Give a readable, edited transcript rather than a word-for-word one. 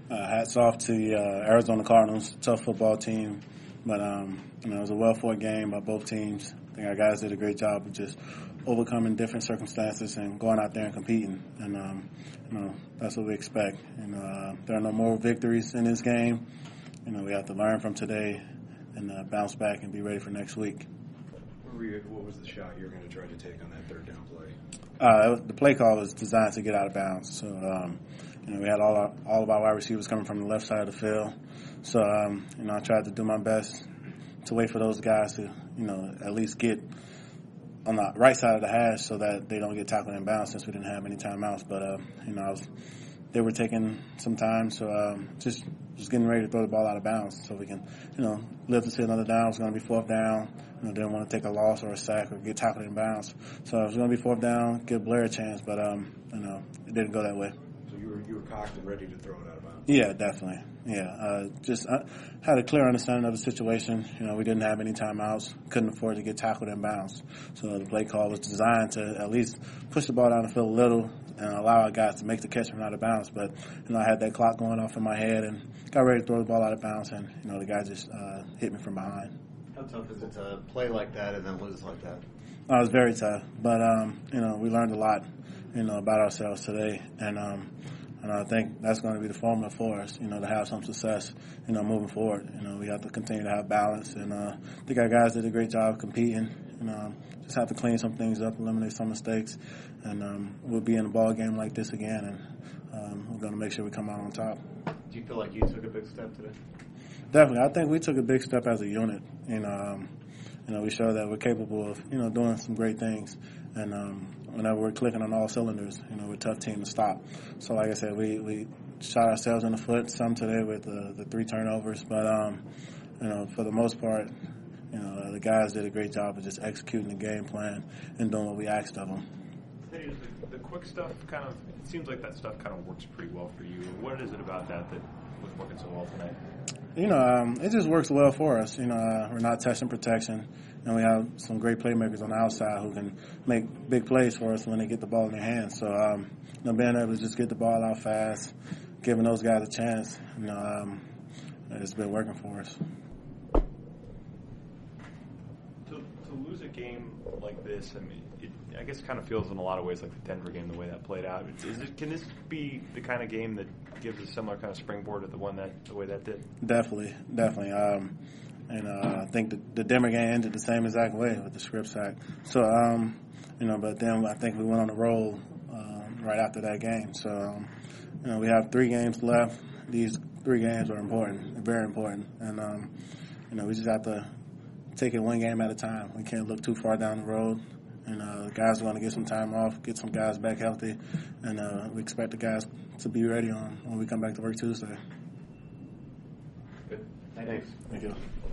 Hats off to the Arizona Cardinals, tough football team. But, it was a well-fought game by both teams. I think our guys did a great job of just overcoming different circumstances and going out there and competing. And, that's what we expect. And there are no more victories in this game. We have to learn from today and bounce back and be ready for next week. What was the shot you were going to try to take on that third down play? The play call was designed to get out of bounds. So, we had all of our wide receivers coming from the left side of the field. So, I tried to do my best to wait for those guys to, at least get on the right side of the hash so that they don't get tackled in bounds since we didn't have any timeouts. But, they were taking some time. So, just getting ready to throw the ball out of bounds so we can, live to see another down. It's going to be fourth down. Didn't want to take a loss or a sack or get tackled in bounds. So it was going to be fourth down, give Blair a chance, but it didn't go that way. So you were cocked and ready to throw it out of bounds. Yeah, definitely. Yeah, just had a clear understanding of the situation. We didn't have any timeouts, couldn't afford to get tackled in bounds. So the play call was designed to at least push the ball down the field a little and allow our guys to make the catch from out of bounds. But I had that clock going off in my head and got ready to throw the ball out of bounds, and the guy just hit me from behind. How tough is it to play like that and then lose like that? It was very tough, but we learned a lot, about ourselves today, and I think that's going to be the formula for us, to have some success, moving forward. We have to continue to have balance, and I think our guys did a great job competing. Just have to clean some things up, eliminate some mistakes, and we'll be in a ball game like this again, and we're going to make sure we come out on top. Do you feel like you took a big step today? Definitely. I think we took a big step as a unit. We showed that we're capable of, doing some great things. And whenever we're clicking on all cylinders, we're a tough team to stop. So, like I said, we shot ourselves in the foot some today with the 3 turnovers. But, for the most part, the guys did a great job of just executing the game plan and doing what we asked of them. The quick stuff it seems like that stuff kind of works pretty well for you. What is it about that was working so well tonight? It just works well for us. We're not testing protection, and we have some great playmakers on the outside who can make big plays for us when they get the ball in their hands. So, being able to just get the ball out fast, giving those guys a chance, it's been working for us. To lose a game like this, I guess it kind of feels in a lot of ways like the Denver game, the way that played out. Can this be the kind of game that gives a similar kind of springboard to the way that did? Definitely. I think the Denver game ended the same exact way with the script sack. So, but then I think we went on a roll right after that game. So, we have 3 games left. These 3 games are important, very important. And, we just have to take it one game at a time. We can't look too far down the road. And the guys are going to get some time off, get some guys back healthy, and we expect the guys to be ready when we come back to work Tuesday. Good. Thanks. Thank you.